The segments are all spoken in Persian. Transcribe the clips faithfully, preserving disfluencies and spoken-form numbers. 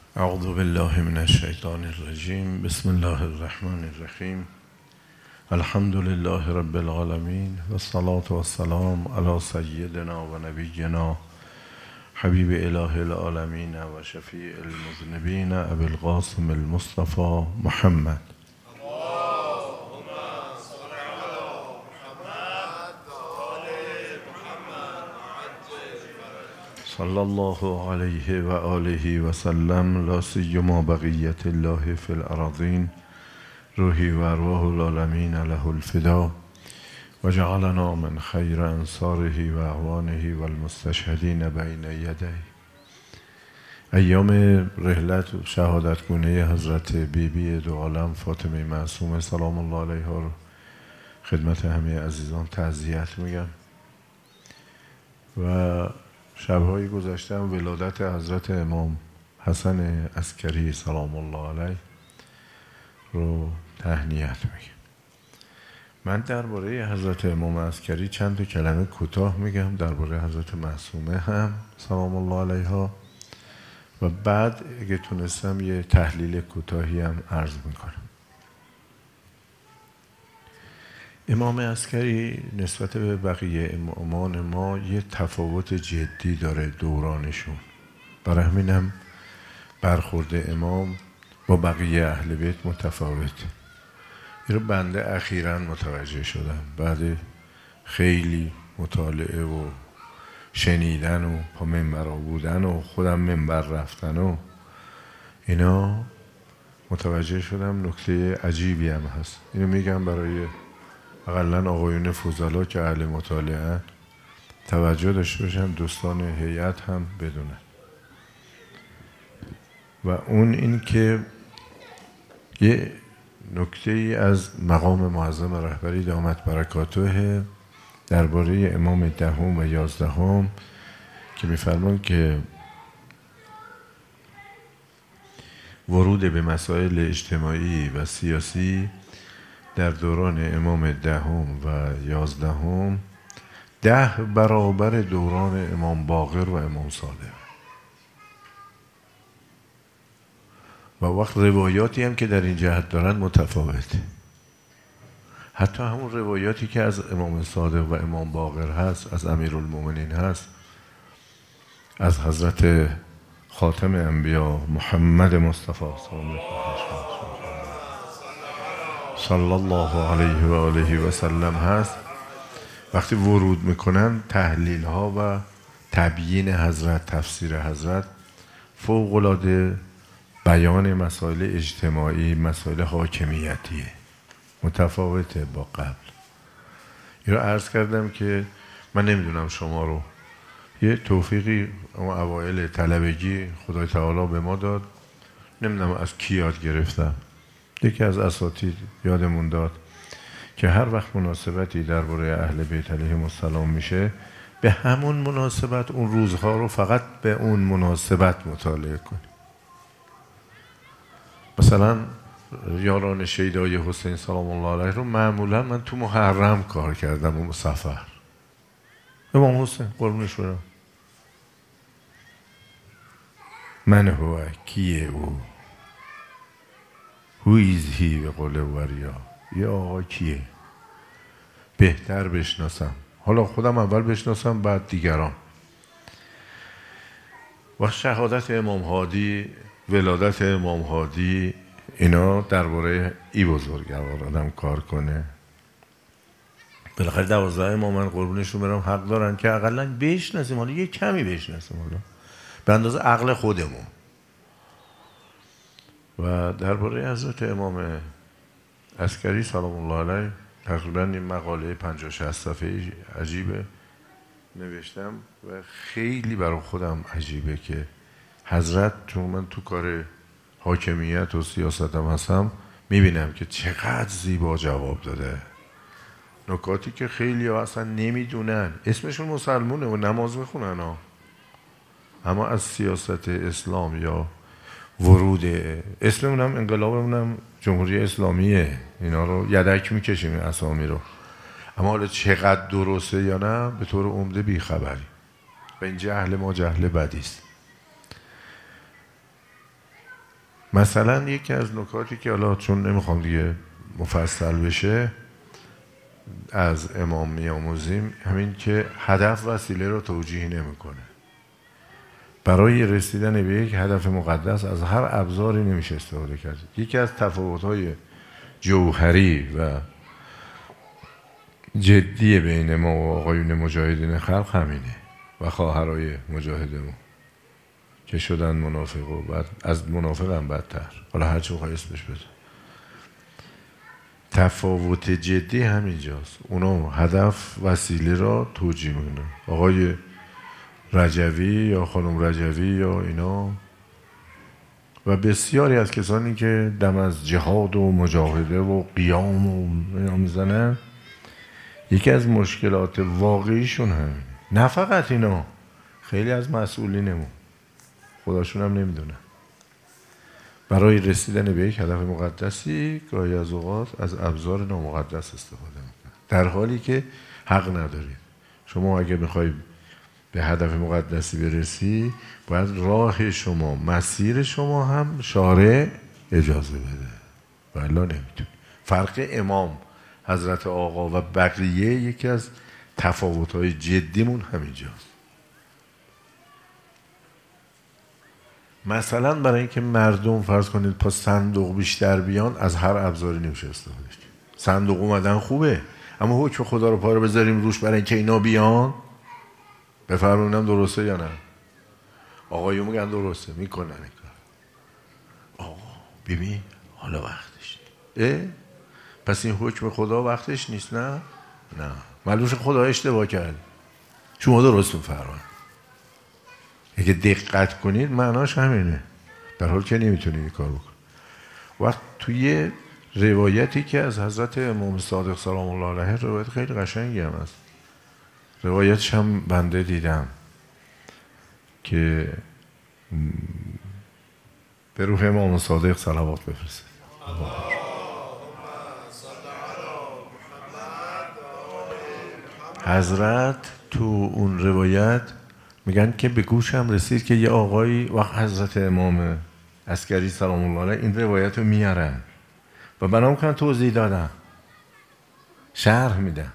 اعوذ بالله من الشیطان الرجیم. بسم الله الرحمن الرحیم. الحمد لله رب العالمین و الصلاة و السلام علی سیدنا و نبینا حبیب اله العالمین و شفیع المذنبین ابی القاسم المصطفى محمد. صلی الله علیه و آله و سلم. لا سیما بقیت الله فی الارضین روحی و ارواح العالمین له الفدا و جعلنا من خیر انصاره و اعوانه و المستشهدین بین یدیه. ایام رحلت و شهادت گونه حضرت بی بی دو عالم فاطمه معصومه سلام الله علیها رو خدمت همه عزیزان تعزیت میگم. و شب‌های گذشتم ولادت حضرت امام حسن عسکری سلام الله علیه رو تهنیت میگم. من درباره حضرت امام عسکری چند تا کلمه کوتاه میگم، درباره حضرت معصومه هم سلام الله علیها، و بعد اگه تونستم یه تحلیل کوتاهی هم عرض میکنم. امام عسکری نسبت به بقیه امامان ما یه تفاوت جدی داره دورانشون، برای همینم برخورد امام با بقیه اهل بیت متفاوت. این رو بنده اخیراً متوجه شدم بعد خیلی مطالعه و شنیدن و پا منبر بودن و خودم منبر رفتن و اینا متوجه شدم نکته عجیبی هم هست. اینو میگم برای اقلن آقایون فضلا که اهل مطالعه توجه داشته باشن، دوستان هیئت هم بدونن. و اون این که یه نکته ای از مقام معظم رهبری دامت برکاته درباره امام دهم و یازدهم که می‌فرمان که ورود به مسائل اجتماعی و سیاسی در دوران امام دهم و یازدهم ده برابر دوران امام باقر و امام صادق. و وقت روایاتی هم که در این جهت دارن متفاوته. حتی همون روایاتی که از امام صادق و امام باقر هست، از امیرالمومنین هست، از حضرت خاتم انبیا محمد مصطفی صلی الله علیه و آله و سلم هست، وقتی ورود میکنن تحلیل ها و تبیین حضرت، تفسیر حضرت فوق العاده بیان مسائل اجتماعی، مسائل حاکمیتیه، متفاوته با قبل. این رو عرض کردم که من نمیدونم شما رو، یه توفیقی اون اوایل طلبگی خدای تعالی به ما داد، نمیدونم از کی یاد گرفتم، یکی از اساتید یادمون داد که هر وقت مناسبتی درباره اهل بیت علیهم السلام میشه به همون مناسبت اون روزها رو فقط به اون مناسبت مطالعه کنیم. مثلا یاران شیدای حسین سلام الله علیه رو معمولا من تو محرم کار کردم و سفر. امام حسین قربونش برم، من هو کیه او، Who is he به قول وریا، یه آقا کیه، بهتر بشناسم، حالا خودم اول بشناسم بعد دیگران. و شهادت امام هادی، ولادت امام هادی، اینا درباره ای بزرگوار آدم کار کنه. بالاخره دوازده امامان قربونشون برم حق دارن که اقلا بشناسیم، حالا یه کمی بشناسیم، حالا به اندازه عقل خودمون. و درباره حضرت امام عسکری سلام الله علیه تقریبا این مقاله پنجاه شصت صفحه‌ای عجیبه نوشتم و خیلی برای خودم عجیبه که حضرت، چون من تو کار حاکمیت و سیاست هم هستم، میبینم که چقدر زیبا جواب داده. نکاتی که خیلی ها اصلا نمیدونن، اسمشون مسلمونه و نماز میخونن ها، اما از سیاست اسلام یا ورود اسممون هم انقلابمون هم جمهوری اسلامیه، اینا رو یدک میکشیم این اسامی رو، اما حالا چقدر درسته یا نه به طور عمده بیخبری و این جهل ما جهل بدیست. مثلا یکی از نکاتی که حالا چون نمیخوام دیگه مفصل بشه از امام میاموزیم، همین که هدف وسیله رو توجیه نمیکنه. برای رسیدن به یک هدف مقدس از هر ابزاری نمیشه استفاده کرد. یکی از تفاوت‌های جوهری و جدی بین ما و آقایون مجاهدین خلق همینه و خواهرای مجاهدمون که شدن منافق و بعد از منافق هم بدتر، حالا هر چه بخوای اسمش بده. تفاوت جدی همینجاست. اونا هدف وسیله را توجیه میکنن. آقای رجوی یا خانم رجوی یا اینا و بسیاری از کسانی که دم از جهاد و مجاهده و قیام و اینا میزنن، یکی از مشکلات واقعیشون همین. نه فقط اینا، خیلی از مسئولینمون خداشون هم نمیدونن. برای رسیدن به یک هدف مقدسی گاهی از اوقات از ابزار نامقدس استفاده میکنن، در حالی که حق ندارید. شما اگه میخوای به هدف مقدسی برسی، باید راه شما، مسیر شما هم شارع اجازه بده، ولی نمیتونی. فرق امام حضرت آقا و بقیه یکی از تفاوت‌های جدیمون همینجاست. مثلا برای اینکه مردم فرض کنید پا صندوق بیشتر بیان، از هر ابزاری نمیشه استفاده کنید. صندوق اومدن خوبه، اما حکم خدا رو پا رو بذاریم روش برای اینکه اینا بیان، بفرمونم درسته یا نه؟ آقایون میگن درسته، میکنن این کار. آقا ببین حالا وقتش نیست. اه؟ پس این حکم خدا وقتش نیست؟ نه نه، معلومه خدا اشتباه کرد، شما درست میفرمایید. اگه دقت کنید معناش همینه، در حال که نمیتونید این کار بکنید. وقت توی روایتی که از حضرت امام صادق سلام الله علیه، روایت خیلی قشنگی هم هست، روایتش هم بنده دیدم که به روح امام صادق صلوات بفرستید. حضرت تو اون روایت میگن که به گوشم رسید که یه آقایی وقت حضرت امام عسکری سلام الله علیه این روایت رو میارن و بنام کنن توضیح دادن، شرح میدن،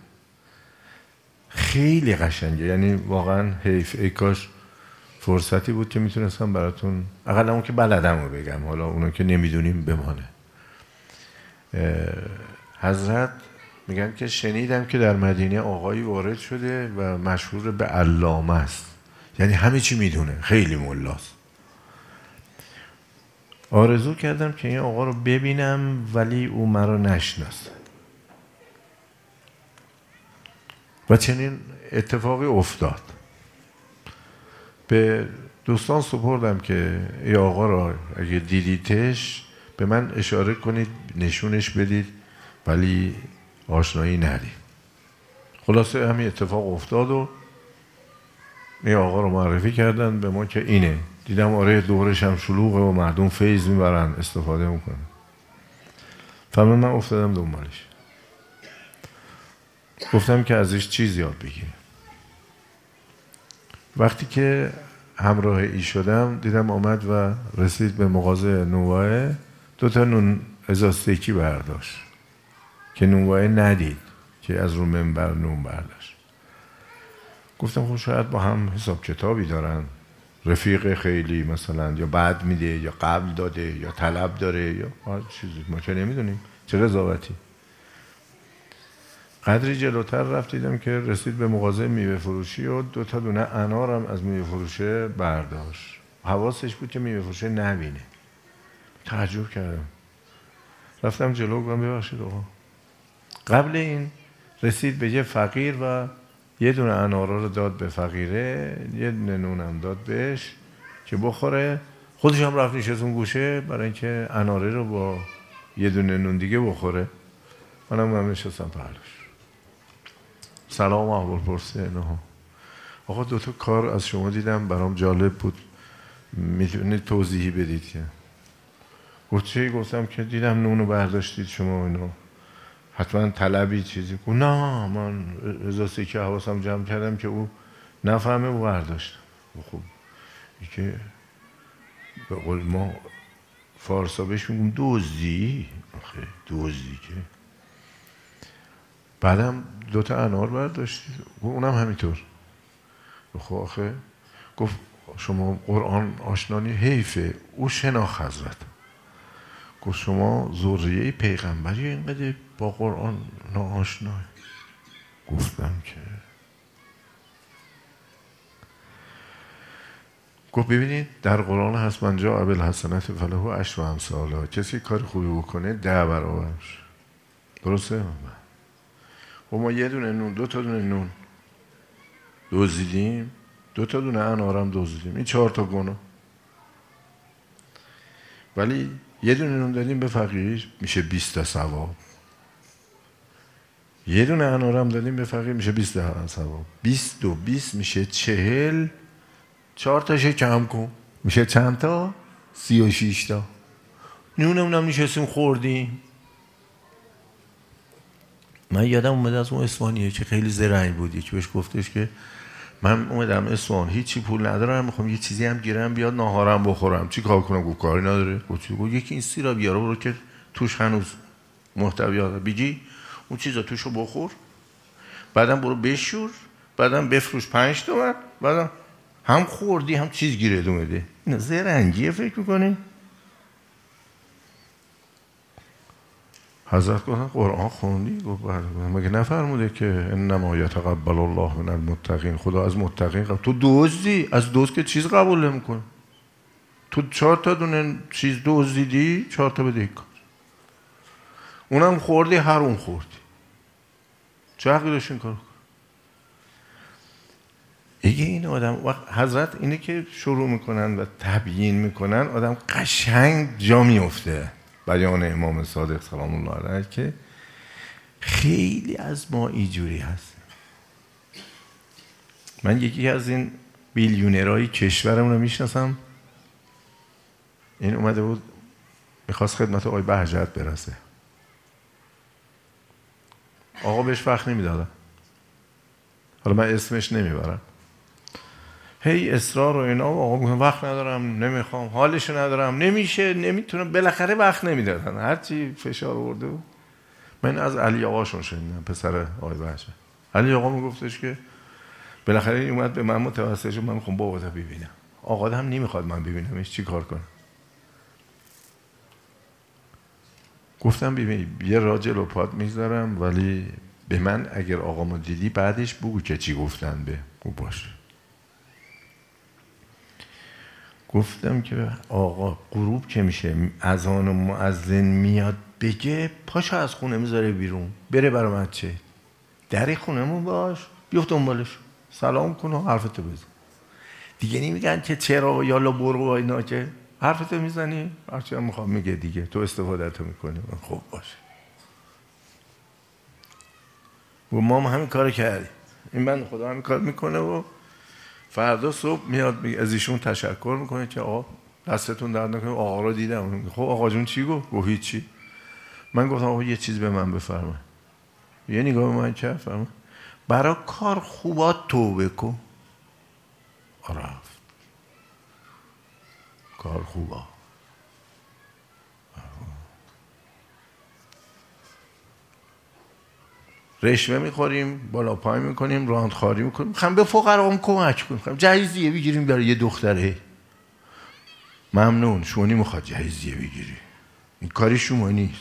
خیلی قشنگه. یعنی واقعا حیف، ای کاش فرصتی بود که میتونستم براتون اقل اون که بلدم رو بگم، حالا اونو که نمیدونیم بمانه. حضرت میگن که شنیدم که در مدینه آقایی وارد شده و مشهور به علامه است، یعنی همه چی میدونه، خیلی ملاست. آرزو کردم که این آقا رو ببینم ولی او مرا نشناسه و چنین اتفاقی افتاد. به دوستان سپردم که ای آقا را اگه دیدیدش به من اشاره کنید، نشونش بدید ولی آشنایی ندید. خلاصه همین اتفاق افتاد و ای آقا رو معرفی کردن به ما که اینه. دیدم آره دورش هم شلوغه و مردم فیض میبرن، استفاده میکنن. فهمم من افتادم دنبالش، گفتم که ازش چیز یاد بگیریم. وقتی که همراه ای شدم دیدم آمد و رسید به مغازه نونوایی، دو تا نون ازاستیکی برداشت که نونوایی ندید که از رو منبر نون برداشت. گفتم خب شاید با هم حساب کتابی دارن، رفیق خیلی مثلا یا بعد میده یا قبل داده یا طلب داره یا هر چیزی، ما که نمیدونیم چه قضاوتی. قدری جلوتر رفت دیدم که رسید به مغازه میوه فروشی و دو تا دونه انارم از میوه فروشه برداشت. حواسش بود که میوه فروشه نبینه. تعجب کردم، رفتم جلو گفتم ببخشید آقا. قبل این رسید به یه فقیر و یه دونه انارا رو داد به فقیره، یه دونه نونم داد بهش که بخوره. خودش هم رفت نشستون گوشه برای اینکه اناره رو با یه دونه نون دیگه بخوره. منم هم نشستم پهلوش. سلام احوال پرسه نه آقا دو تا کار از شما دیدم برام جالب بود، میتونید توضیحی بدید که؟ گفت چی؟ گفتم که دیدم نونو برداشتید شما اینو، حتما طلبی چیزی. گفت نه من ازاسته که حواسم جمع کردم که او نفهمه و برداشتم. خب این که به قول ما فارسا بهش میگم دزدی. آخه دزدی که بعدم دوتا انار برداشتی. اونم همینطور. خب آخه گفت شما قرآن آشنانی حیفه، او شناخت حضرت. گفت شما ذریه پیغمبری اینقدر با قرآن ناآشنای. گفتم که گفت ببینید در قرآن هست من جاء بالحسنة فله عشر امثالها، کسی کار خوبی بکنه ده برابرش. درسته؟ و ما یه دونه نون، دو تا دونه نون دزدیدیم، دو تا دونه انارم دزدیدیم، این چهار تا گناه. ولی یه دونه نون دادیم به فقیر میشه بیست تا ثواب. یه دونه انارم دادیم به فقیر میشه بیست تا ثواب. بیست و بیست میشه چهل. چهار تاشه کم کن میشه چند تا؟ سی و شیش تا. نونمونم نشستیم خوردیم. من یادم اومده از اون اصفهانیه که خیلی زرنگ بود، یکی بهش گفتش که من اومدم اصفهان هیچی پول ندارم، میخوام یه چیزی هم گیرم بیاد ناهارم بخورم، چی کار کنم؟ گفت کاری نداره. گفت یکی این سیرا بیاره برو که توش هنوز محتویات بگی اون چیزا توشو بخور، بعدم برو بشور، بعدم بفروش پنج تومن، بعدم هم خوردی هم چیز گیرد اومده. اینا زرنگیه فکر میکنی؟ حضرت گفتن قرآن خوندی؟ گفت بله. مگه نفرموده که انما یتقبل الله من المتقین، خدا از متقین قبول. تو دزدی، از دزد که چیز قبول نمیکنه. تو چهار تا دونه چیز دزدیدی، چهار تا بده کار. اونم خوردی، حروم خوردی. چه حقی داشت این کارو؟ دیگه این آدم وقت حضرت اینه که شروع میکنن و تبیین میکنن، آدم قشنگ جا میفته. بیان امام صادق سلام الله علیه که خیلی از ما اینجوری هست. من یکی از این بیلیونرهای کشورمون رو میشناسم. این اومده بود میخواست خدمت آقای بهجت برسه. آقا بهش وقت نمیدادم. حالا من اسمش نمیبرم. هی اصرار و اینا، آقا میگم وقت ندارم، نمیخوام، حالشو ندارم، نمیشه، نمیتونم. بالاخره وقت نمیدادن، هرچی فشار آورده بود. من از علی آقاشون شنیدم، پسر آقای بهجت. علی آقا میگفتش که بالاخره این اومد به من متوسل شد، من میخوام بابا ببینم. آقا هم نمیخواد من ببینمش، چی کار کنم؟ گفتم ببین یه راجل و پاد میذارم، ولی به من اگر آقامو دیدی بعدش بگو که چی گفتن به او باشه. گفتم که آقا غروب که میشه اذان و مؤذن میاد بگه، پاشو از خونه میذاره بیرون بره برای بچه در خونمون باش، بیفت دنبالش سلام کن و حرفتو بزن. دیگه نمیگن که چرا یالا برو و اینا، که حرفتو میزنی هرچی هم میخوام میگه دیگه، تو استفادهتو میکنی. خب باشه. و ما هم همین کار کردیم. این بند خدا همین کار میکنه و فردا صبح میاد از ایشون تشکر میکنه که آقا دستتون درد نکنه، آقا رو دیدم. خب آقا جون چی گفت؟ گفت هیچی. من گفتم آقا یه چیز به من بفرمایید. یه نگاه به من کرد، فرمایید برای کار خوبات توبه کن. رفت کار خوبا. رشوه میخوریم، بالا پای میکنیم، راندخاری میکنیم، میخوام به فقرام کمک کنیم، میخوام جهیزیه بگیریم برای یه دختره. ممنون، شما نمیخواد جهیزیه بگیری، این کاری شما نیست.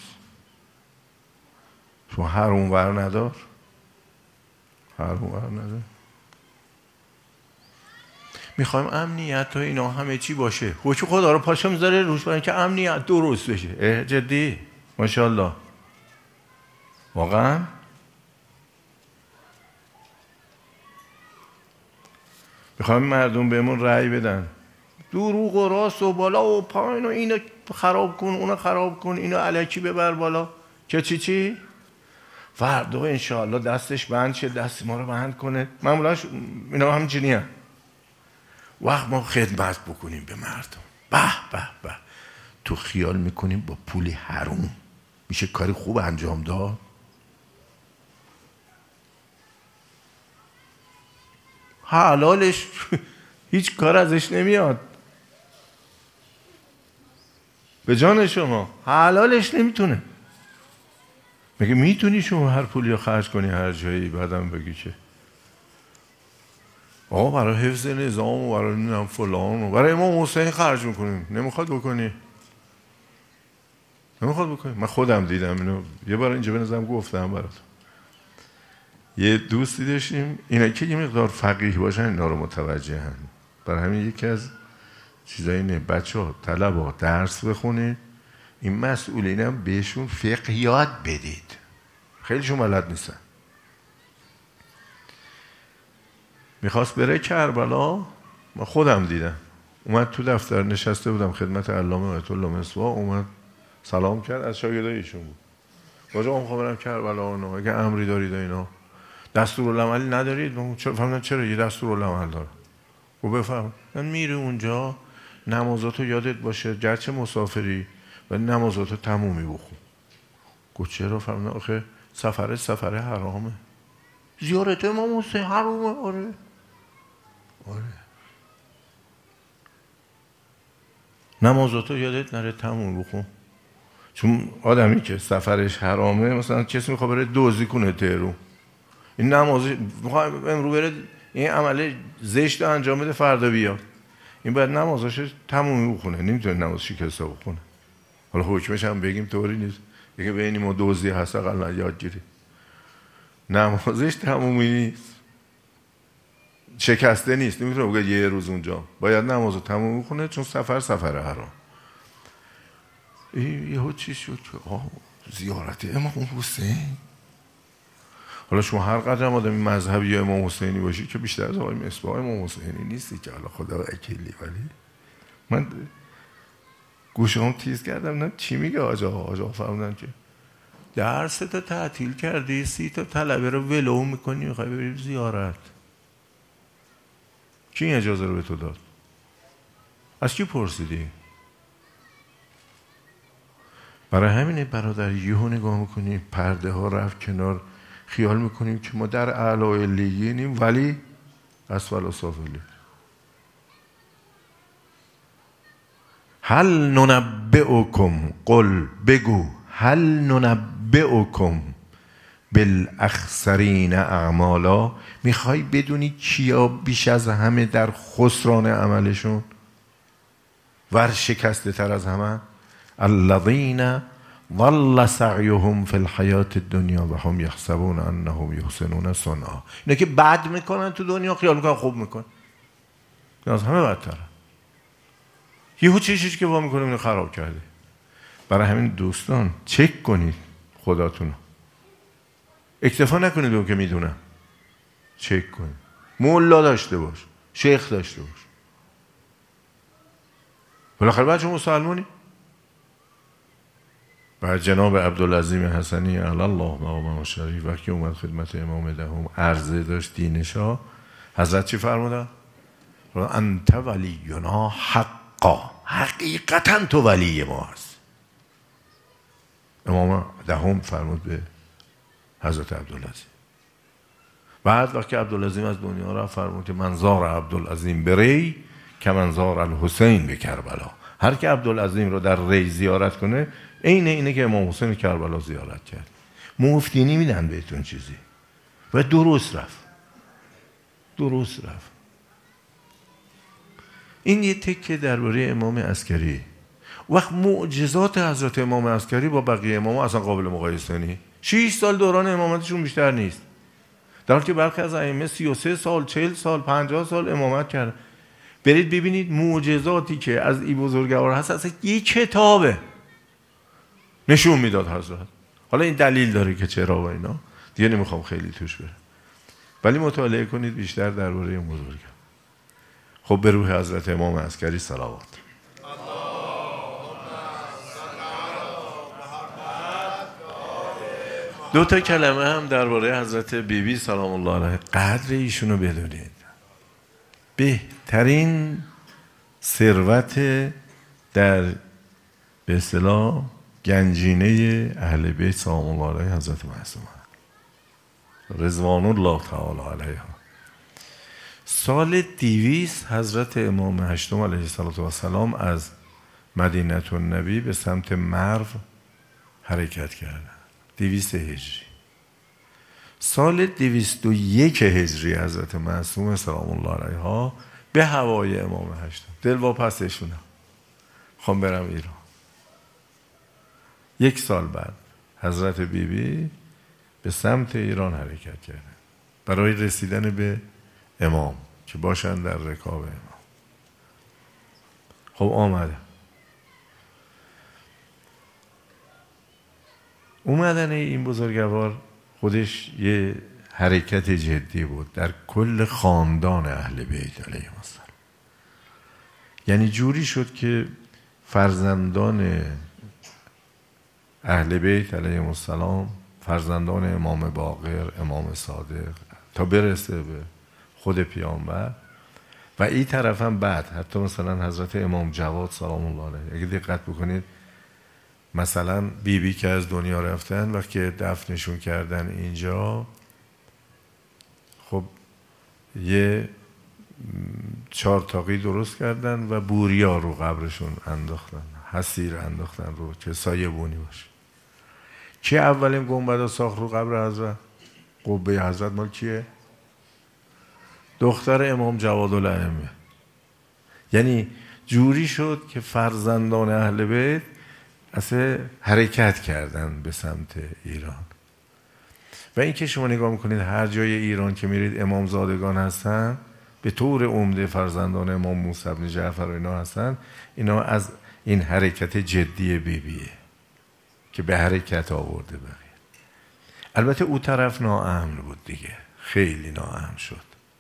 شما هر اونور ندار، هر اونور ندار. میخوایم امنیت و اینا همه چی باشه. خوچو خدا رو پاشا میذاره روش برای که امنیت درست بشه. جدی ماشاءالله واقعا. میخوایم مردم بهمون رأی بدن، دروغ و راست و بالا و پایین و اینو خراب کن اونو خراب کن، اینو الکی ببر بالا که چی چی فردا انشاءالله دستش بند شه، دست ما رو بند کنه. معمولا اینا همینجوری هم وقت ما خدمت بکنیم به مردم، به به به، تو خیال میکنیم با پول حروم میشه کاری خوب انجام داد. حلالش هیچ کار ازش نمیاد. به جان شما حلالش نمیتونه. میگه میتونی شما هر پولی رو خرج کنی هر جایی، بعدم بگی که آقا برای حفظ نظام و برای نمیدونم فلان و برای امام حسین خرج میکنیم. نمیخواد بکنی، نمیخواد بکنی. من خودم دیدم اینو، یه بار اینجا به نظرم گفتم برات. یه دوستی داشتیم، اینا که یه مقدار فقیه باشن اینا رو متوجهن. برای همین یکی از چیزایی اینه بچه ها طلب ها درس بخونید، این مسئولین هم بهشون فقه یاد بدید، خیلیشون بلد نیستن. میخواست بره کربلا، من خودم دیدم، اومد تو دفتر نشسته بودم خدمت علامه آیت الله مصباح، اومد سلام کرد، از شاگردای ایشون بود. واجا من خبرم کربلا اونا اگه امری دارید اینا دستورالعملی ندارید؟ چرا فهمیدم چرا یه دستورالعمل داره. و بفهم من میری اونجا نمازاتو یادت باشه گرچه مسافری و نمازاتو تمومی بخون. گفت چرا؟ فهمیدم آخه سفر سفر حرامه. زیارت امام حسین حرامه. آره آره نمازاتو یادت نره تموم بخون. چون آدمی که سفرش حرامه، مثلا کسی میخواد بره دزدی کنه تهرون، این نمازی میخواد امرو بره این عمل زشت انجام بده فردا بیاد، این باید نمازاشو تمومی بخونه، نمیتونه نماز شکسته بخونه. حالا حکمش هم بگیم طوری نیست، دیگه بین ما دزدی هست اقلا یادگیری، نمازش تمومی نیست، شکسته نیست، نمیتونه بگه یه روز اونجا باید نمازو تموم بخونه چون سفر سفر حرام. یهو چی شد که آه زیارت امام حسین. حالا شما هر قدر هم آدمی مذهبی یا امام حسینی باشی که بیشتر از آقای مصباح امام حسینی نیستی که حالا خدا وکیلی، ولی من گوشام تیز کردم نه چی میگه آجا. آجا فهمیدن که درس تا تعطیل کردی، سی تا طلبه رو ولو میکنی میخوای بریم زیارت. کی این اجازه رو به تو داد؟ از کی پرسیدی؟ برای همینه برادر یهو نگاه میکنیم پرده ها رفت کنار، خیال میکنیم که ما در اعلی علیینیم ولی اسفل سافلین. هل ننبئکم، قل بگو، هل ننبئکم بالاخسرین اعمالا، میخوای بدونی کیا بیش از همه در خسران عملشون ورشکسته تر از همه؟ الذین ضل سعیهم فی الحیاة الدنیا و هم یحسبون انهم یحسنون صنعا. اینا که بد میکنن تو دنیا خیال میکنن خوب میکنن، از همه بدتره. یهو چیزی که با میکنیم اینو خراب کرده. برای همین دوستان چک کنید خداتونو، اکتفا نکنید اون که میدونم، چک کنید. مولا داشته باش، شیخ داشته باش، بالاخره بچه مسلمانی. بعد جناب عبدالعظیم حسنی علی الله مقامه شریف وقتی اومد خدمت امام دهم عرضه داشت دینشا، حضرت چی فرمودن؟ انت ولینا حقا، حقیقتا تو ولی ما هست. امام دهم فرمود به حضرت عبدالعظیم. بعد وقتی عبدالعظیم از دنیا رفت فرمود که منظار عبدالعظیم به ری که منظار الحسین به کربلا. هر که عبدالعظیم رو در ری زیارت کنه اینه اینه که امام حسین کربلا زیارت کرد. مفتی نمیدن بهتون چیزی و درست رفت، درست رفت. این یه تکه درباره امام عسکری. وقت معجزات حضرت امام عسکری با بقیه امام اصلا قابل مقایسه نیست. شش سال دوران امامتشون بیشتر نیست، در حالی که برخی از ائمه سی و سه سال، چهل سال، پنجاه سال امامت کردن. برید ببینید معجزاتی که از این بزرگوار هست، اصلا یه کتابه نشون میداد حضرت. حالا این دلیل داره که چرا و اینا دیگه نمیخوام خیلی توش برم، ولی مطالعه کنید بیشتر درباره این بزرگ. خب به روح حضرت امام عسکری صلوات. دو تا کلمه هم درباره حضرت بیبی بی سلام الله علیه قدر ایشونو بدونید. بهترین ثروت در به اصطلاح گنجینه اهل بیت سلام الله علیه حضرت معصومه رضوان الله تعالی علیها. سال دویست حضرت امام هشتم علیه السلام از مدینه النبی به سمت مرو حرکت کردن. دویست هجری. سال دویست و یک هجری حضرت معصومه سلام الله علیها به هوای امام هشتم دل واپسشونم خوام برم ایران. یک سال بعد حضرت بیبی بی به سمت ایران حرکت کردن برای رسیدن به امام که باشن در رکاب امام. خب آمده. اومدن این بزرگوار خودش یه حرکت جدی بود در کل خاندان اهل بیت علیهم السلام. یعنی جوری شد که فرزندان اهل بیت علیهم السلام، فرزندان امام باقر، امام صادق، تا برسه به خود پیامبر و این طرف هم بعد حتی مثلا حضرت امام جواد سلام الله علیه، اگه دقت بکنید مثلا بیبی بی که از دنیا رفتن وقتی دفنشون کردن اینجا، خب یه چارتاقی درست کردن و بوریا رو قبرشون انداختن، حسیر انداختن رو که سایه بونی باشه. کی اولین گنبد ساخت رو قبر حضرت؟ قبه حضرت مال کیه؟ دختر امام جوادالائمه. یعنی جوری شد که فرزندان اهل بیت اصلا حرکت کردن به سمت ایران. و این که شما نگاه میکنید هر جای ایران که میرید امامزادگان هستن، به طور عمده فرزندان امام موسی بن جعفر و اینا هستن، اینا از این حرکت جدی بیبیه که به حرکت آورده بقیه. البته او طرف ناامن بود دیگه، خیلی ناامن شد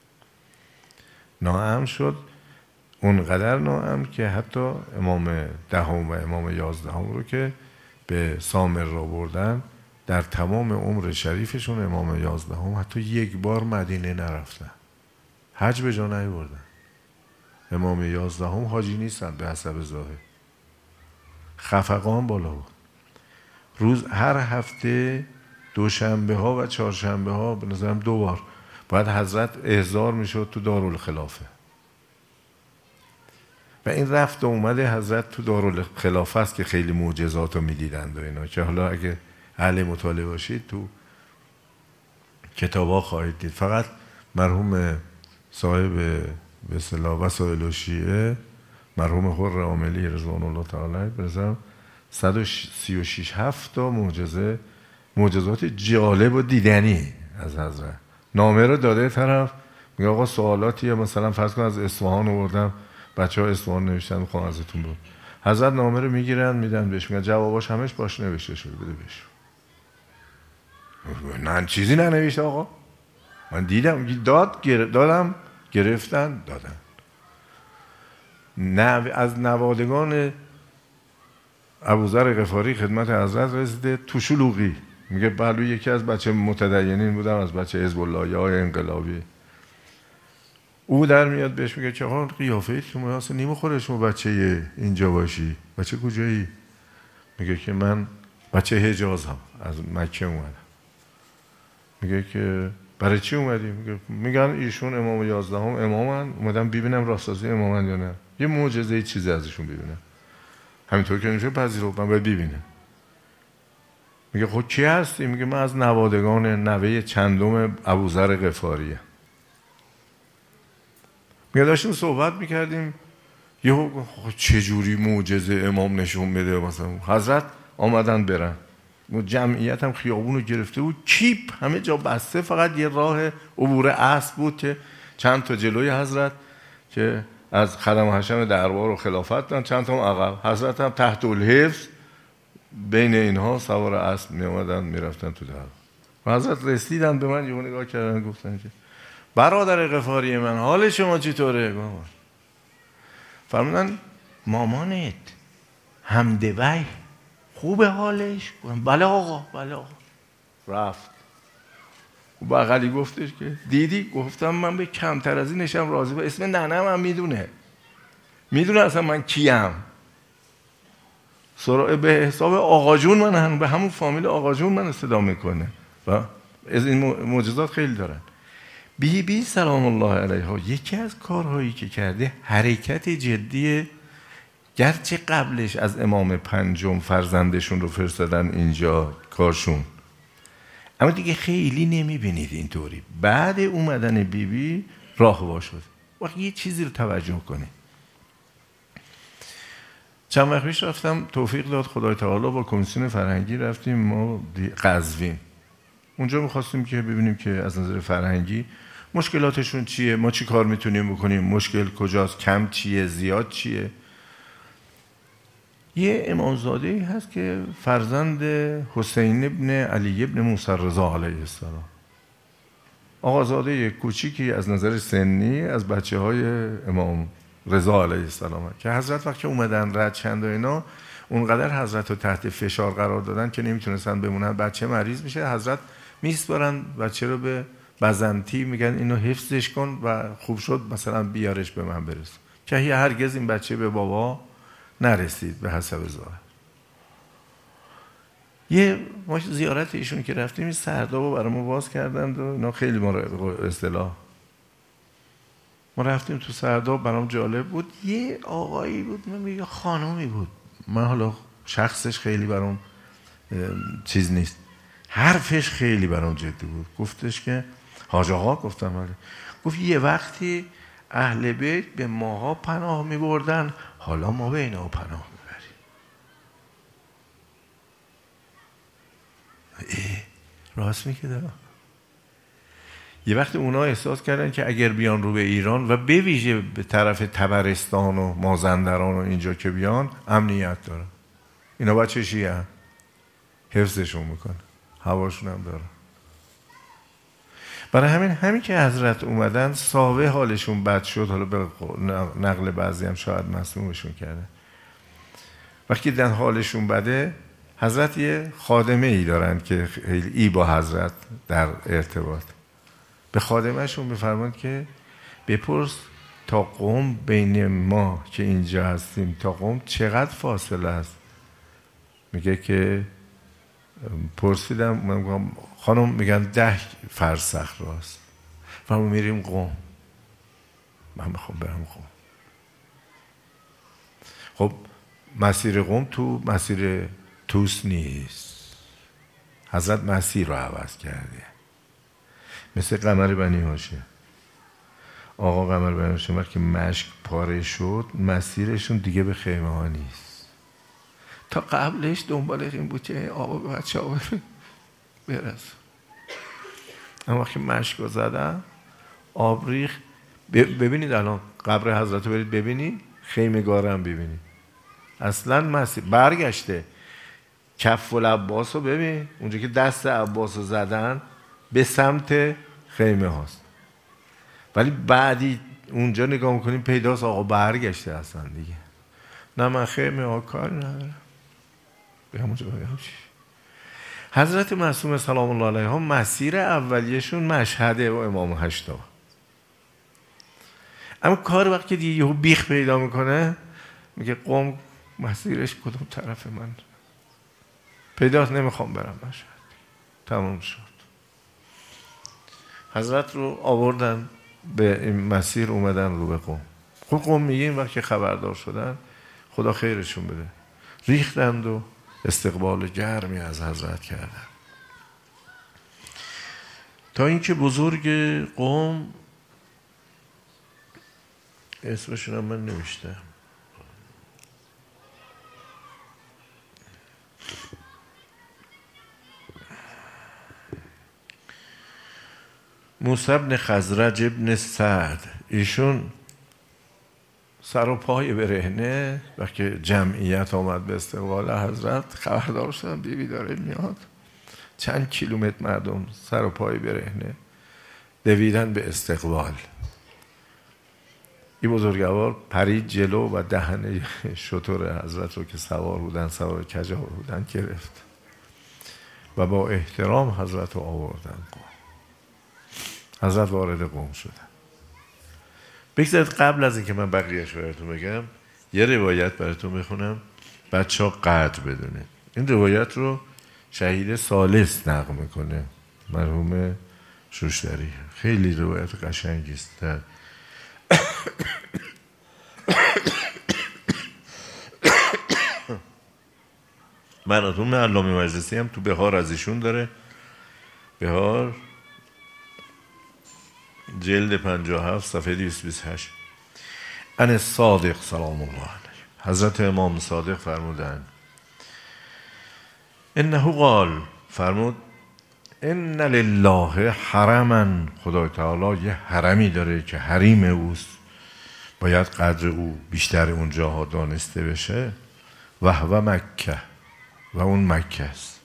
ناامن شد اونقدر ناامن که حتی امام دهم و امام یازدهم رو که به سامر را بردن، در تمام عمر شریفشون امام یازدهم حتی یک بار مدینه نرفتن، حج به جا نیاوردن. امام یازدهم حاجی نیستن به حسب ظاهر، خفقان بالا بود. روز هر هفته دوشنبه ها و چهارشنبه ها به نظرم دو بار باید حضرت احضار میشد تو دارالخلافه و این رفت و اومده حضرت تو دارالخلافه است که خیلی معجزات رو میدیدند و اینا، که حالا اگه اهل مطالعه باشید تو کتابا خواهید دید. فقط مرحوم صاحب به اصطلاح وسائل الشیعه مرحوم حر عاملی رضوان الله تعالی برزم صد و سی و شش هفت تا معجزه معجزات جالب و دیدنی از حضرت. نامه رو داده طرف میگه آقا سوالاتیه، مثلا فرض کن از اصفهان آوردم، بچه ها اصفهان نوشتن میخوام ازتون بود. حضرت نامه رو میگیرن میدن بهش، میگن جواباش همش باش نوشته شده، بده بهش. نه چیزی ننوشته آقا، من دیدم داد گر... دادم گرفتن دادن. نو... از نوادگان ابوذر غفاری خدمت حضرت رسیده تو شلوغی، میگه بله یکی از بچه متدینین بودم، از بچه حزب الله یا انقلابی. او در میاد بهش میگه چه آقا قیافه شما اصلا نمیخوره شما بچه اینجا باشی. بچه کجایی؟ میگه که من بچه حجازم، از مکه اومدم. میگه که برای چی اومدی؟ میگه میگن ایشون امام یازدهم امامن، اومدم ببینم راستازی امامن یا نه، یه معجزه چیزی ازشون ببینم. همینطور که نمیشه پذیرفت، من باید ببینم. میگه خب کی هستی؟ میگه من از نوادگان نوه چندم ابوذر غفاریه. میگه داشتیم صحبت میکردیم یه چجوری معجزه امام نشون بده، مثلا حضرت آمدن برن، جمعیت هم خیابون رو گرفته بود، کیپ همه جا بسته، فقط یه راه عبور اسب بود که چند تا جلوی حضرت که از خدم و حشم دربار و خلافت دارن، چند تا هم عقب. حضرت هم تحت الحفظ بین اینها سوار اسب می آمدن می رفتن تو دربار. و حضرت رسیدن به من، یه نگاه کردن گفتن که برادر غفاری من حال شما چطوره؟ فرمودن مامانت همدوی خوبه حالش؟ بله آقا بله آقا. رفت و بغلی گفتش که دیدی؟ گفتم من به کمتر از این نشم راضی، به اسم ننم هم میدونه میدونه اصلا من کیم، سراغ به حساب آقا جون من هم به همون فامیل آقا جون من صدا میکنه و از این معجزات خیلی دارن. بی بی سلام الله علیها یکی از کارهایی که کرده حرکت جدی گرچه قبلش از امام پنجم فرزندشون رو فرستادن اینجا کارشون، اما دیگه خیلی نمیبینید اینطوری. بعد اومدن بیبی بی راه وا شد. وقتی یه چیزی رو توجه کنید. چند وقت پیش رفتم، توفیق داد خدای تعالی، با کمیسیون فرهنگی رفتیم ما قزوین. اونجا میخواستیم که ببینیم که از نظر فرهنگی مشکلاتشون چیه، ما چی کار میتونیم بکنیم، مشکل کجاست، کم چیه، زیاد چیه. یه امامزاده‌ای هست که فرزند حسین ابن علی ابن موسی رضا علیه السلام، آقازاده کوچیکی از نظر سنی از بچه های امام رضا علیه السلام، که حضرت وقتی اومدن رد چند و اینا اونقدر حضرت رو تحت فشار قرار دادن که نمیتونستن بمونن. بچه مریض میشه، حضرت میسپارن بچه رو به بزنتی، میگن اینو حفظش کن و خوب شد مثلا بیارش به من برس. که هرگز این بچه به بابا نرسید به حسب ظاهر. یه ما زیارت ایشون که رفتیم، این سردابو برای ما باز کردند و اینا خیلی ما رو اصطلاح. ما رفتیم تو سرداب، برام جالب بود. یه آقایی بود، من میگم خانومی بود، من حالا شخصش خیلی برام چیز نیست، حرفش خیلی برام جدی بود. گفتش که حاج آقا، گفتم آره. گفت یه وقتی اهل بیت به ماها پناه می بردن، حالا ما به اینا پناه میبریم. ای راست میگه دارم. یه وقتی اونا احساس کردن که اگر بیان رو به ایران و به ویژه به طرف طبرستان و مازندران و اینجا که بیان، امنیت دارن. اینا بچه شیعه هم حفظشون میکنه، هواشون هم داره. برای همین همین که حضرت اومدن ساوه حالشون بد شد. حالا به نقل بعضی هم شاید مسمومشون کرده. وقتی دیدن حالشون بده، حضرت یه خادمه ای دارن که خیلی با حضرت در ارتباط. به خادمهشون بفرمایید که بپرس تا قم بین ما که اینجا هستیم تا قم چقدر فاصله است. میگه که پرسیدم، من میگم خانم، میگن ده فرسخ راست. و ما میریم قم. من میخوام برم قم. خب مسیر قم تو مسیر توس نیست. حضرت مسیر رو عوض کرده. مثل قمر بنی هاشم. آقا قمر بنی هاشم وقتی مشک پاره شد، مسیرشون دیگه به خیمه ها نیست. تا قبلش دنبال این بود که آقا به بچه ها برس. اما وقتی مشک رو زدن، آب ریخت. ببینید الان قبر حضرت رو برید ببینید، خیمه گاره هم ببینید. اصلا مسیر برگشته. کف العباس رو ببین، اونجا که دست عباس رو زدن به سمت خیمه هاست. ولی بعدی اونجا نگاه میکنیم پیداست آقا برگشته اصلا دیگه. نه من خیمه ها کار ندارم. به همونجا بگم چی. حضرت معصوم سلام الله علیه ها مسیر اولیشون مشهده و امام هشتا. اما کار وقتی دیگه یهو بیخ پیدا میکنه، میگه قم مسیرش کدوم طرف من پیداست، نمیخوام برم مشهد. تمام شد. حضرت رو آوردن به این مسیر، اومدن رو به قم. خب قم میگیم وقتی خبردار شدن، خدا خیرشون بده، ریختند و استقبال گرمی از حضرت کردن. تا اینکه بزرگ قم، اسمشون هم من نوشتم، موسی ابن خزرج ابن سعد، ایشون سر و پای برهنه وقتی جمعیت آمد به استقبال حضرت، خبردار شدن بیبی داره میاد. چند کیلومتر مردم سر و پای برهنه دویدن به استقبال. این بزرگوار پرید جلو و دهنه شتر حضرت رو که سوار بودن، سوار کجا بودن، گرفت و با احترام حضرت رو آوردن قم. حضرت وارد قم شدن. بگذارید قبل از اینکه من بقیه‌اش براتون بگم، یه روایت براتون بخونم بچه ها قدر بدونه. این روایت رو شهید ثالث نقل میکنه، مرحوم شوشتری. خیلی روایت قشنگی است. مرحوم علامه مجلسی هم تو بهار از ایشون داره. بهار جلد پنجاه و هفت صفحه دویست و بیست و هشت. ان صادق سلام الله علیه، حضرت امام صادق فرمودند انه قال، فرمود ان لله حرما، خدای تعالی یه حرمی داره که حریم اوست، باید قدر او بیشتر اونجاها دانسته بشه. و هو مکه، و اون مکه است.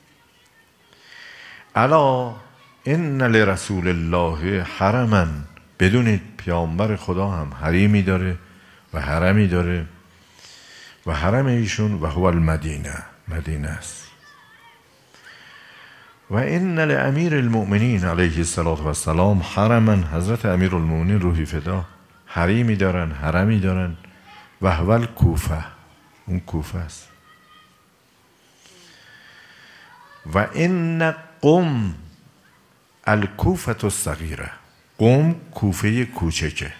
الا ان لرسول الله حرما، بدونید پیامبر خدا هم حریمی داره و حرمی داره و حرم ایشون و هو المدینه، مدینه است. و ان لامیر المؤمنین علیه السلام حرما، حضرت امیر المؤمنین روحی فدا حریمی دارن، حرمی دارن. و هو الکوفه، اون کوفه است. و ان قم الکوفه الصغیره، قم کوفه کوچکه.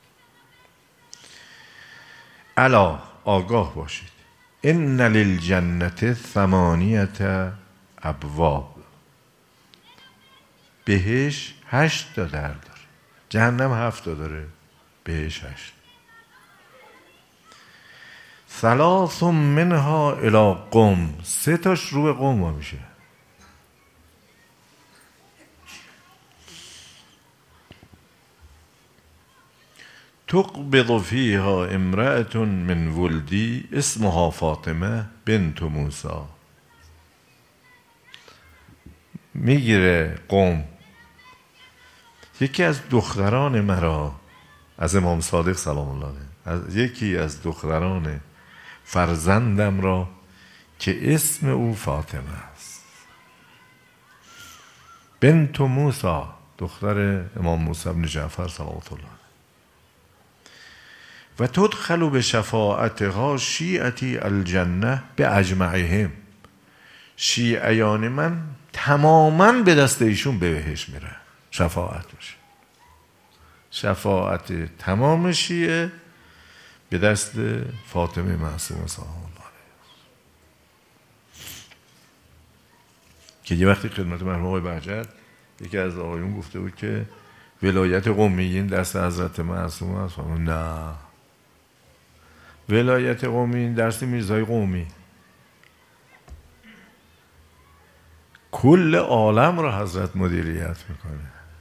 الا آگاه باشید، ان للجنة ثمانیة ابواب، بهش هشت تا در داره، جهنم هفت تا داره، بهش هشت. ثلاث منها الی قم، سه تاش رو به قم میشه. تقبض فیها امرأة من ولدی اسمها فاطمه بنت موسی، میگیره قم یکی از دختران مرا، از امام صادق سلام الله علیه، از یکی از دختران فرزندم را که اسم او فاطمه است. بنت موسی، دختر امام موسی بن جعفر صلوات الله. و تدخل به شفاعتها شیعتی الجنه به اجمعهم، شیعیان من تماما به دست ایشون به بهشت میره، شفاعت میشه. شفاعت تمام شیعه به دست فاطمه معصومه سلام الله علیها، که یه وقتی خدمت مرحوم آقای بهجت یکی از آقایون گفته بود که ولایت قمیین دست حضرت معصومه است. نه، ولایت قمیین دست میرزای قمی، کل عالم رو حضرت مدیریت میکنه.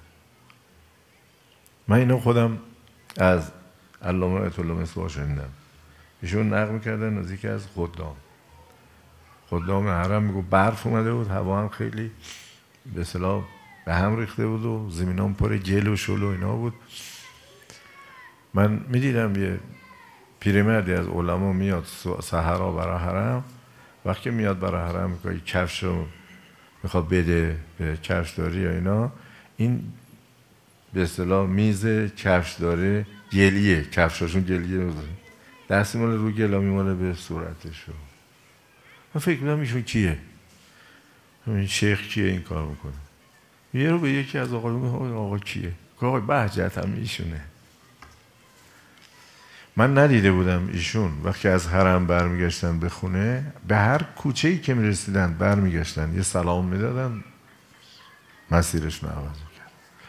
من اینو خودم از علامه آیت الله مصباح شنیدم، ایشون نقل میکردن از یکی از خدام خدام حرم، میگو برف اومده بود، هوا هم خیلی به اصطلاح به هم ریخته بود و زمینام پر گل و شل و اینا بود. من میدیدم یه پیرمردی از علما میاد صحرا برای حرم، وقتی میاد برای حرم میگه کفشو میخواد بده به کفشداری یا اینا، این به اصطلاح میز کفشداری گلیه، کفشاشون گلیه، دستی مال رو گلا میماله به صورتشو. من فکر میکنم ایشون کیه، این شیخ کیه این کار میکنه. یه رو به یکی از آقایون میگه آقا کیه، که آقای بهجت هم ایشونه. من ندیده بودم ایشون وقتی از حرم برمیگشتن به خونه، به هر کوچه‌ای که میرسیدن برمیگشتن یه سلام میدادن، مسیرش رو عوض میکرد.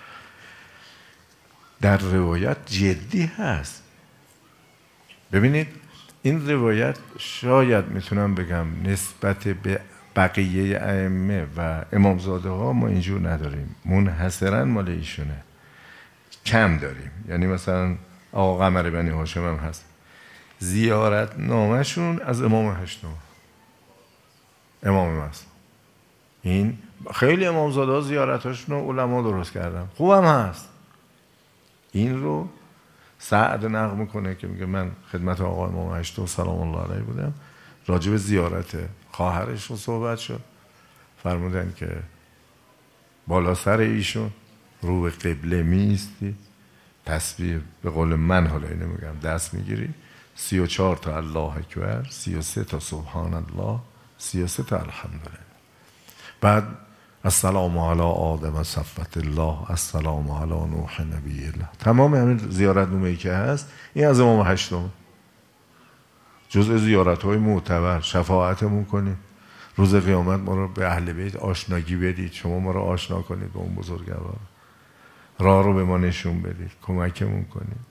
در روایت جدی هست. ببینید این روایت شاید میتونم بگم نسبت به بقیه ائمه و امامزاده ها ما اینجور نداریم، منحصرا مال ایشونه، کم داریم. یعنی مثلا آقا قمر بنی هاشم هم هست، زیارت نامشون از امام هشتم، امام مصطفی. این خیلی امامزاده ها زیارتاشون رو علما درست کردن، خوبم هست. این رو سعد نقل میکنه که میگه من خدمت آقا امام هشتم سلام الله علیه بودم، راجع به زیارت خواهرش رو صحبت شد، فرمودن که بالا سر ایشون رو به قبله میستی، تسبیح به قول من حالا اینو میگم دست میگیری، سی و چهار تا الله اکبر، سی و سه تا سبحان الله، سی و سه تا الحمدلله. بعد السلام علی آدم صفوت الله، السلام علی نوح نبی الله. تمام همین زیارت نامه‌ای که هست این از امام هشتم، جزء زیارت های معتبر. شفاعتمون کنیم، روز قیامت ما رو به اهل بیت آشنایی بدید، شما ما رو آشنا کنید با اون بزرگوار، راه رو به ما نشون بدید، کمکمون کنید.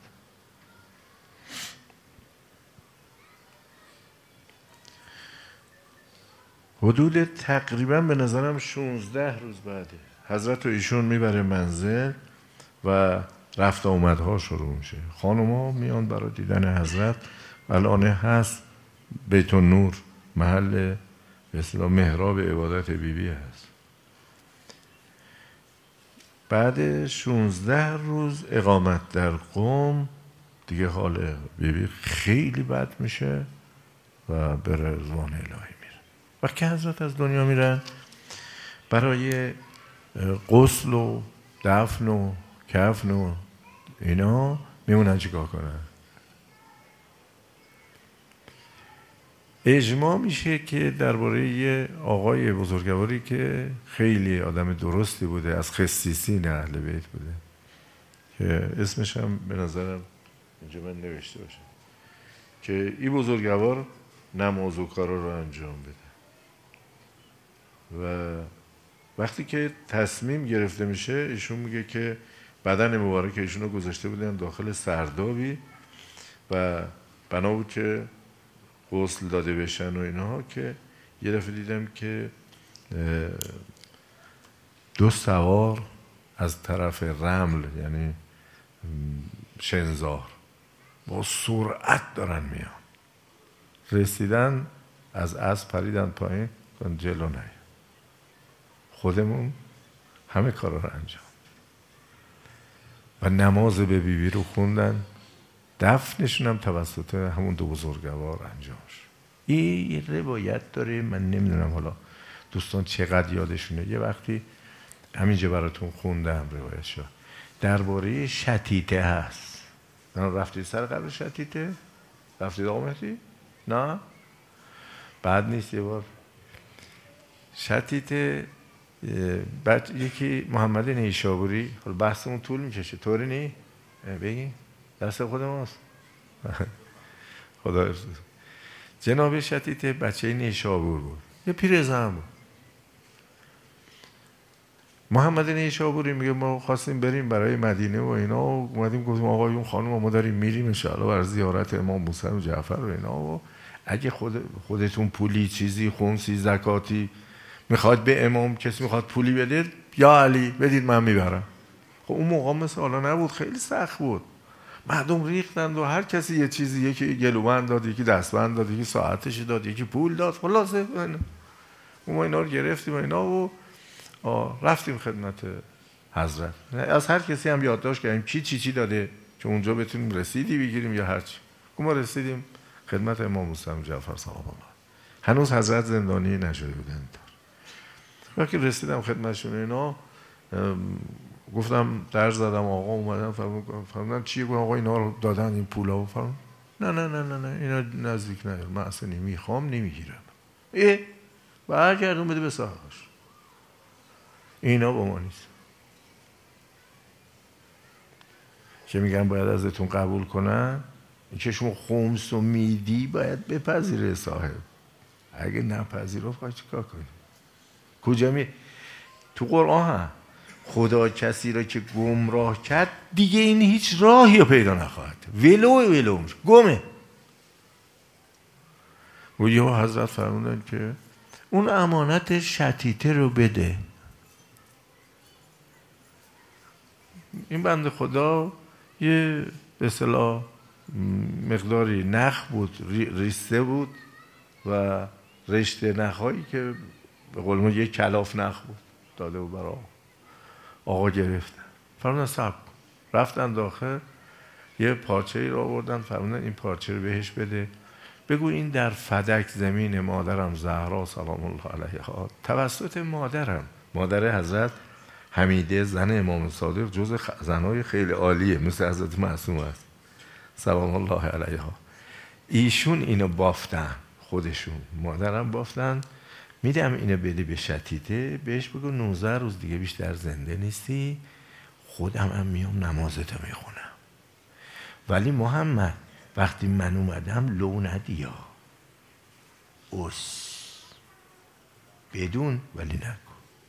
حدود تقریبا به نظرم شانزده روز بعده حضرت رو ایشون میبره منزل و رفت آمدها شروع میشه. خانوما میان برای دیدن حضرت. الان هست بیت النور، محل به اصطلاح محراب عبادت بیبی بی هست. بعد شانزده روز اقامت در قم دیگه حال بیبی بی خیلی بد میشه و به رضوان الهی میره. وقتی حضرت از دنیا میرن برای غسل و دفن و کفن و اینا میمونن چیکار کنن؟ اجماع میشه که درباره یه آقای بزرگواری که خیلی آدم درستی بوده، از خصیصین اهل بیت بوده، که اسمش هم به نظرم اینجا من نوشته باشه، که این بزرگوار نماز و کارا رو انجام بده. و وقتی که تصمیم گرفته میشه ایشون میگه که بدن مبارک ایشون رو گذاشته بودن داخل سردابی و بنا بود که غسل داده بشن و اینها، که یه دفعه دیدم که دو سوار از طرف رمل یعنی شنزار با سرعت دارن میان، رسیدن از اسب پریدن پایین کن جلو نه، خودمون همه کارا رو انجام و نماز به بیبی بی رو خوندن، دفنشون هم توسط همون دو بزرگوار انجام شد. این روایت داره، من نمیدونم حالا دوستان چقدر یادشونه، یه وقتی همینجا براتون خوندم روایت شد، درباره شتیته هست. رفتید سر قبر شتیته؟ رفتید آقا مهدی؟ نه؟ بعد نیست. یه بار شتیته بعد یکی محمد نیشابوری، حالا بحثمون طول میکشه طوری نی؟ بگی دست خود ماست. خدا ارزاد. جناب شتیته بچه نیشابور بود، یه پیرزن بود. محمد نیشابوری میگه ما خواستیم بریم برای مدینه و اینا و اومدیم گفتیم آقایون خانم ما داریم میریم انشاءالله برای زیارت امام موسی و جعفر و اینا، و اگه خود خودتون پولی چیزی خمسی زکاتی میخواد به امام کسی میخواد پولی بده یا علی بدید من میبرم. خب اون موقع مثل حالا نبود، خیلی سخت بود، مردم ریختند و هر کسی یه چیزی، یکی گلوبند داد، یکی دستبند داد، یکی ساعتش داد، یکی پول داد، خلاصه ما اینا رو گرفتیم و اینا و رفتیم خدمت حضرت. از هر کسی هم یادداشت کردیم کی چی چی داده که اونجا بتونیم رسیدی بگیریم یا هرچی. ما رسیدیم خدمت امام موسی جعفر سلام الله. هنوز حضرت زندانی نشده بودن. وقتی رسیدم خدمتشون اینا گفتم در زدم، آقا اومدن فرمودن چیه؟ گفتم آقا اینا رو دادن این پولا و فرمودن نه نه نه نه نه اینا نزدیک نه، من اصلا نمیخوام نمیگیرم. ای برگردون بده به صاحبش، اینا با ما نیست که میگن باید ازتون قبول کنن. این که شما خمس و میدی باید بپذیره صاحب، اگه نپذیره خواهی چیکار کنی؟ کجا می تو قرآن هم خدا کسی را که گمراه کرد دیگه این هیچ راهی رو پیدا نخواهد، ولو ولو گمه. و یه حضرت فرمودن که اون امانت شتیته رو بده. این بنده خدا یه به اصطلاح مقداری نخ بود، ریسته بود و رشته نخایی که به قول ما یک کلاف نخ بود داده بود برای آقا گرفتن. فرمودن صبر کن. رفتن داخل یه پارچه ای رو آوردن، فرمودن این پارچه رو بهش بده، بگو این در فدک زمین مادرم زهرا سلام الله علیها توسط مادرم، مادر حضرت حمیده زن امام صادق جز زنای خیلی عالیه مثل حضرت معصومه است سلام الله علیها، ایشون اینو بافتن، خودشون مادرم بافتن، میدم اینو بدی به شتیته، بهش بگو نوزده روز دیگه بیشتر زنده نیستی، خودم هم میام نمازتو میخونم، ولی محمد وقتی من اومدم لو ندیا اوس بدون ولی نکن.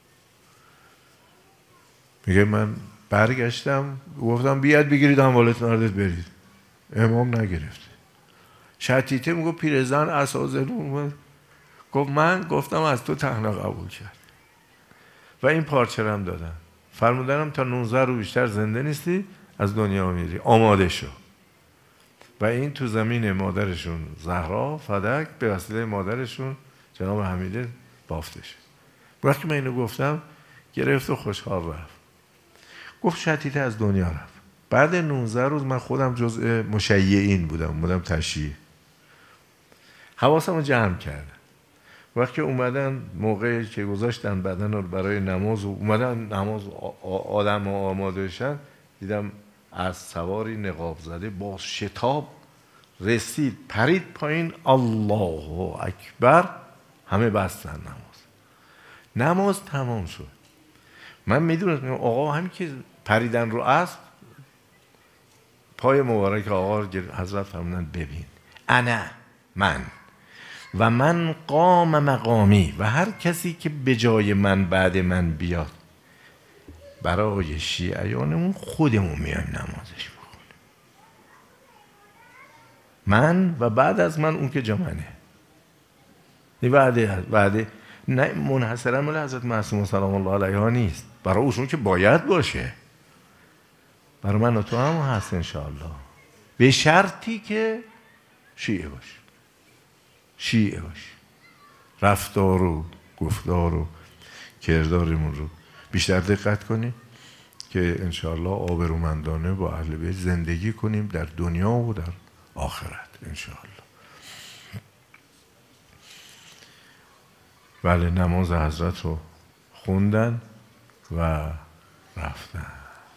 میگه من برگشتم گفتم بیاد بگیرید اموالت ناردت برید. امام نگرفت. شتیته میگه پیرزن اسازل اومد گفت من گفتم از تو تنها قبول کرد و این پارچه رو هم دادن. فرمودنم تا نوزده رو بیشتر زنده نیستی از دنیا میری، آماده شو. و این تو زمین مادرشون زهرا فدک به وسیله مادرشون جناب حمیده بافته شد. وقتی من اینو گفتم گرفت و خوشحال رفت. گفت شتیته از دنیا رفت. بعد نوزده روز من خودم جزء مشیعین بودم، بودم تشییع. حواسم رو جمع کردم. وقتی اومدن موقعی که گذاشتن بدن رو برای نماز و اومدن نماز آدم آماده شدن، دیدم از سواری نقاب زده با شتاب رسید پرید پایین، الله اکبر، همه بستن نماز. نماز تمام شد. من میدونم آقا همین که پریدن رو اسب، پای مبارک آقا حضرت فرمودن ببین انا من و من قام مقامی و هر کسی که به جای من بعد من بیاد، برای شیعیانمون خودمون میایم نمازش بخونیم. من و بعد از من اون که جا منه. این وعده وعده نه منحصرا مال حضرت معصومه سلام الله علیها نیست، برای اوشون که باید باشه، برای من و تو هم هست انشاءالله، به شرطی که شیعه باشه. شیعه باشه. رفتار و گفتار و کردارمون رو بیشتر دقت کنیم که انشاءالله آبرومندانه با اهل بیت زندگی کنیم در دنیا و در آخرت انشاءالله. بله نماز حضرت رو خوندن و رفتن.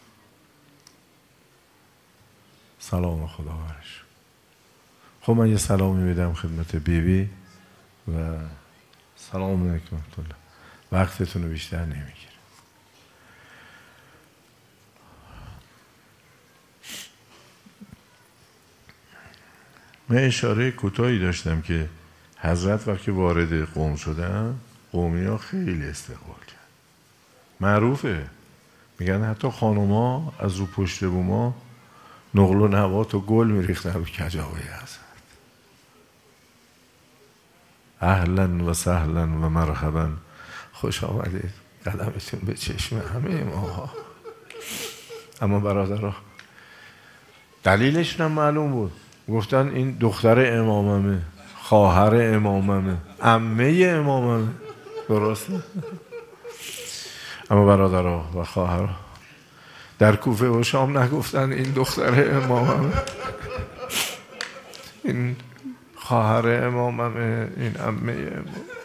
سلام خدا برش. خب من یه سلامی بدم خدمت بیبی بی و سلام علیکم الله. وقتتون رو بیشتر نمیگیره. من اشاره کوتاهی داشتم که حضرت وقتی وارد قوم شدن، قومی ها خیلی استقبال کرد. معروفه، میگن حتی خانوما از رو پشت بوما نقل و نبات و گل میریختن رو کجاوی حضرت. اهلا و سهلا و مرحبا، خوش آمدید، قدمتون به چشم همه ما. اما برادرها دلیلشون هم معلوم بود. گفتن این دختر اماممه، خواهر اماممه، عمه اماممه. درسته؟ اما برادرها و خواهرها در کوفه و شام نگفتن این دختر اماممه، این خواهر اماممه، این عمه امام.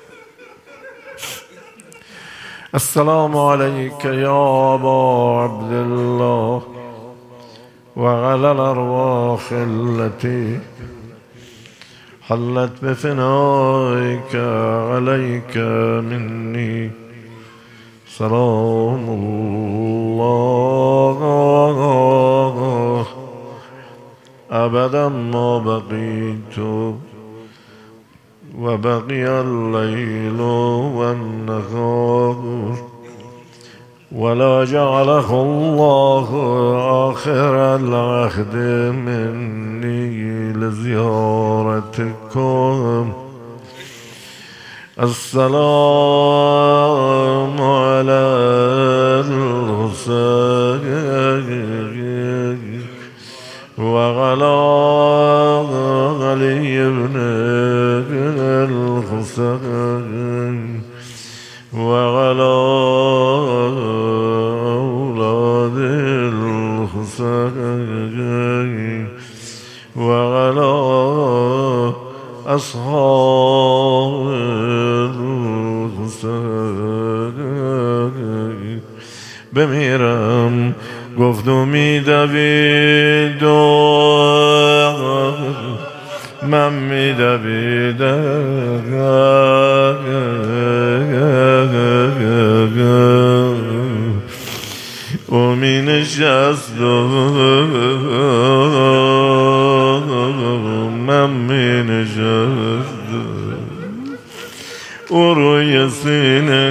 السلام علیک یا ابا عبدالله و علی الارواح التي حلت بفنائك عليك مني سلام الله ابدا ما بقيت و بقي الليل والنهار ولا جعله الله آخر العهد مني لزيارتكم. السلام على الحسين وعلى علي بن الحسين وعلى أولاد الحسين وعلى أصحاب الحسين. بمیرم گفتم میدوید و من میدویدم و می نشست و من می نشست و روی سینه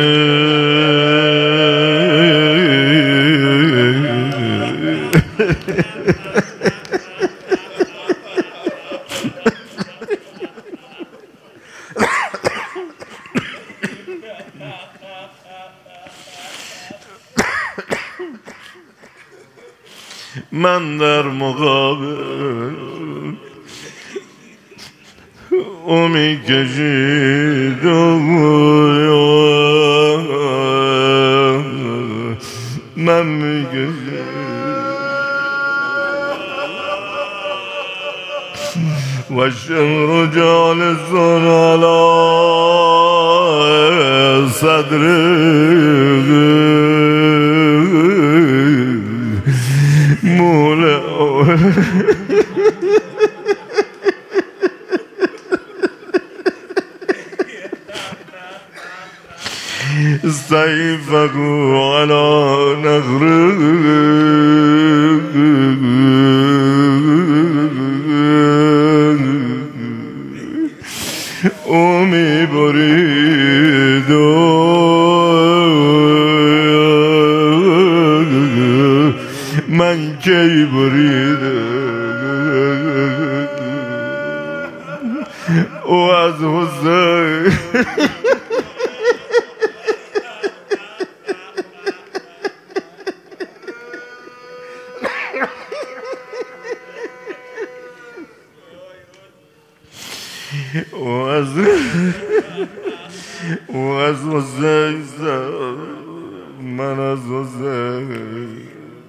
من در مقابل او می کشید من می کشید و شمر جالس علی صدر مولا سيفه على نغره أمي بريد من كي بريد وعز حسين وعز وعز حسين من عز حسين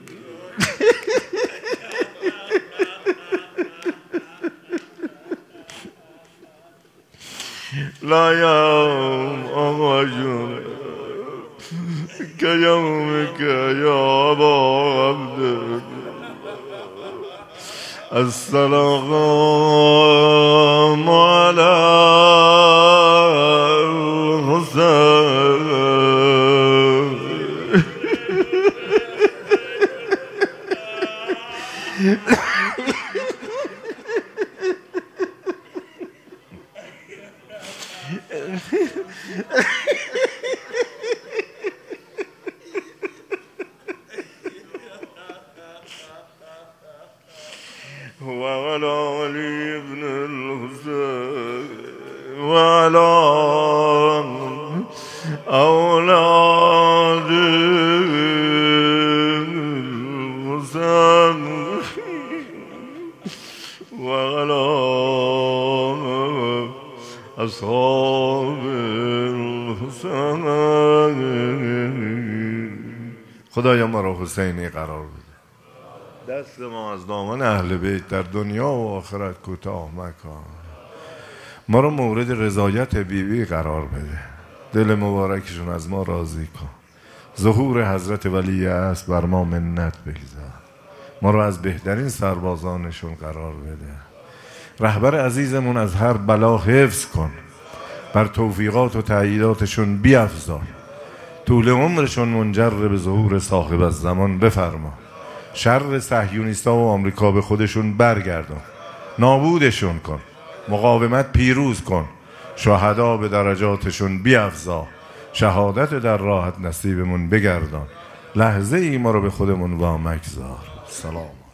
لا يوم أغجر كيومك يا أبا عبد السلام على الحسين وعلى علي بن الحسين وعلى أولاد الحسين وعلى أصحاب الحسين. خدایا ما را حسینی قرار بده. دست ما از دامن اهل بیت در دنیا و آخرت کوتاه مکن. ما را مورد رضایت بیبی قرار بده. دل مبارکشون از ما راضی کن. ظهور حضرت ولی است بر ما منت بگذار. ما را از بهترین سربازانشون قرار بده. رهبر عزیزمون از هر بلا حفظ کن. بر توفیقات و تأییداتشون بیفزای. طول عمرشون منجر به ظهور صاحب الزمان بفرما. شر صهیونیستا و آمریکا به خودشون برگردان. نابودشون کن. مقاومت پیروز کن. شهدا به درجاتشون بیفزا. شهادت در راحت نصیبمون بگردان. لحظه ای ما رو به خودمون وامگذار. سلام.